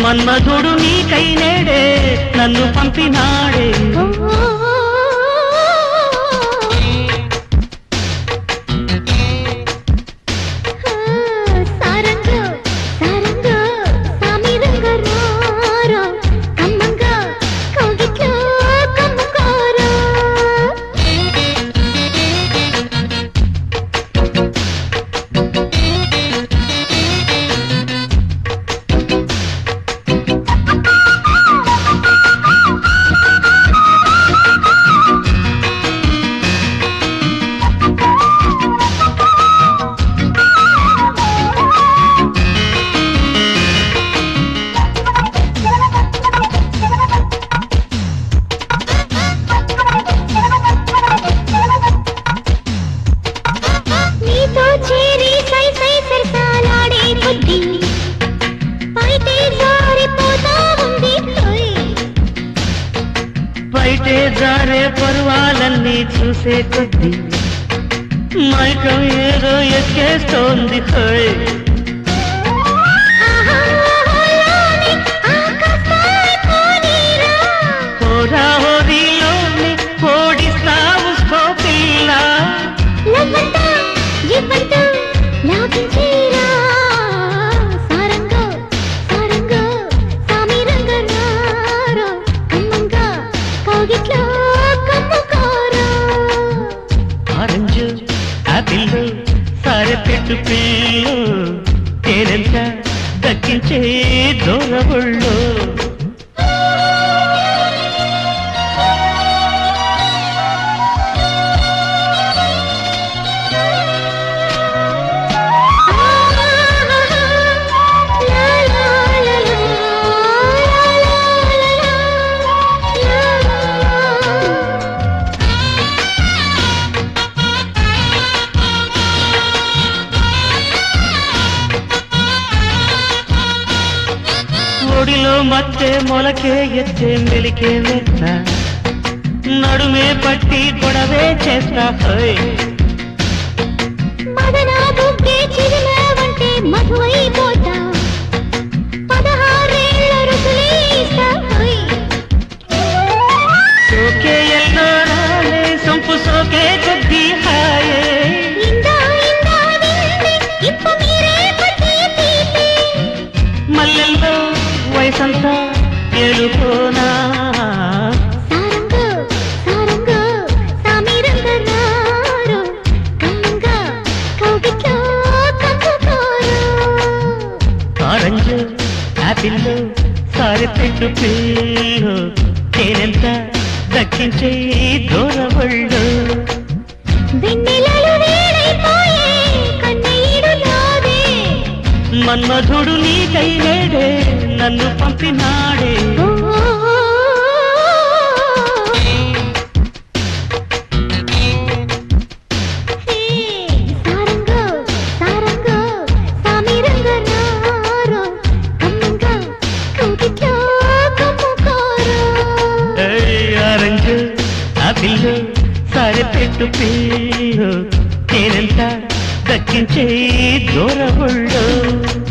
మన్మధుడు నీకై నేడే నన్ను పంపినాడే బయటే జారే పర్వాలన్నీ చూసే కొద్ది మైకం ఏదో ఎక్కేస్తోంది హోరా హోరీలోని ఓడిస్తావు స్కోపిల్లా ఆరెంజ్ ఆపిల్ సారె పెట్టు పిల్లు తేనెంత దక్కించే దూరబుళ్ళు ఒడిలో మత్తే మొలకే ఎత్తే మెలికే మెత్త నడుమే పట్టి గొడవే చేస్తా మధువైపోతా 16 రుసులేస్తా సోకే ఎల్లోరాలే సొంపు సోకే కొద్ది హాయే మల్లెల్లో వయసంతా ఎలుకోనా ఆరెంజ్ ఆపిల్ సారి పెట్టు పిల్లు తేనెంత దక్కించే దూరబళ్ళు మన్మధుడు నీకై నేడే నన్ను పంపినాడే ఆరెంజ్ ఆపిల్ సారె పెట్టు పిల్లు తేనెంత దక్కించే దూరబళ్ళు